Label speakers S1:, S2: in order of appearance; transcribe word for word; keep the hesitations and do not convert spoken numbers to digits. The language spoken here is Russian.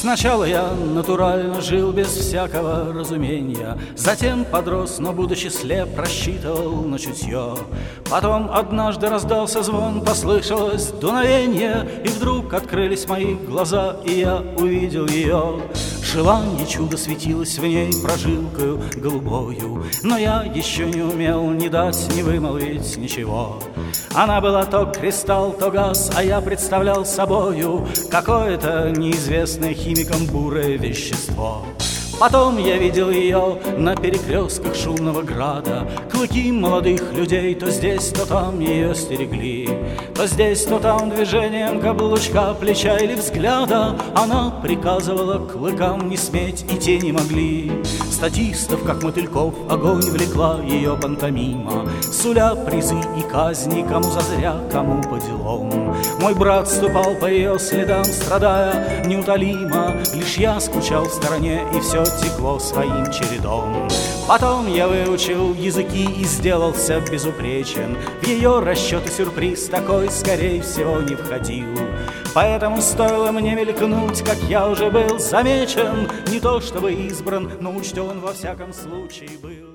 S1: Сначала я натурально жил без всякого разумения, затем подрос, но будучи слеп, рассчитывал на чутье. Потом однажды раздался звон, послышалось дуновенье, и вдруг открылись мои глаза, и я увидел ее. Желание чудо светилось в ней прожилкою голубою, но я еще не умел ни дать, ни вымолвить ничего. Она была то кристалл, то газ, а я представлял собою какое-то неизвестное химикам бурое вещество. Потом я видел ее на перекрестках шумного града. Клыки молодых людей то здесь, то там ее стерегли. То здесь, то там движением каблучка, плеча или взгляда она приказывала клыкам не сметь, и те не могли. Статистов, как мотыльков, огонь влекла ее пантомима, суля призы и казни, кому зазря, кому по делам. Мой брат ступал по ее следам, страдая неутолимо. Лишь я скучал в стороне, и все текло своим чередом. Потом я выучил языки и сделался безупречен. В ее расчеты сюрприз такой, скорее всего, не входил. Поэтому стоило мне мелькнуть, как я уже был замечен. Не то чтобы избран, но учтен во всяком случае был.